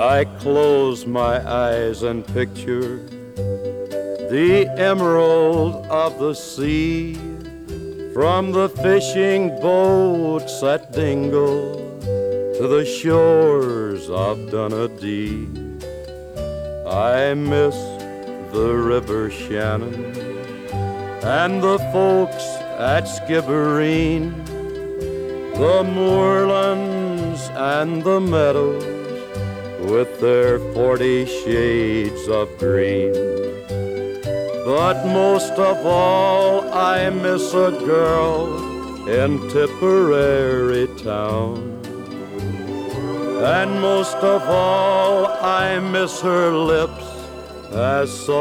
I close my eyes and picture the emerald of the sea, from the fishing boats at Dingle to the shores of Dunedee. I miss the River Shannon and the folks at Skibbereen, the moorlands and the meadows with their 40 shades of green. But most of all, I miss a girl in Tipperary town. And most of all, I miss her lips as soft